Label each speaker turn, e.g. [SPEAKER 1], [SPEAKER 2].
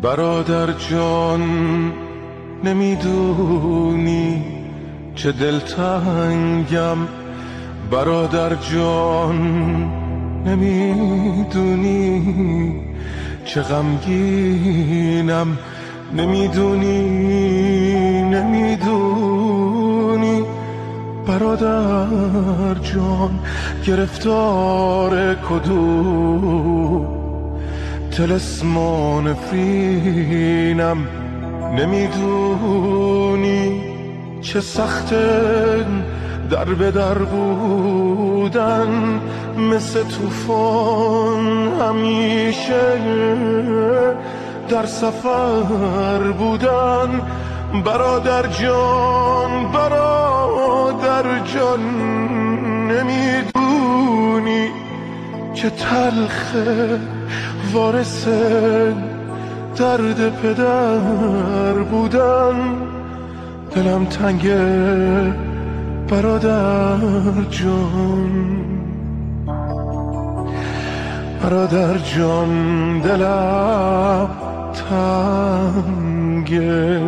[SPEAKER 1] برادر جان نمیدونی چه دلتنگم، برادر جان نمیدونی چه غمگینم، نمیدونی برادر جان گرفتار کدوم طلسم و نفرینم، نمیدونی چه سخته در به در بودن، مثل طوفان همیشه در سفر بودن. برادر جان نمیدونی چه تلخه وارث درد پدر بودن. دلم تنگه برادر جان، دلم تنگه.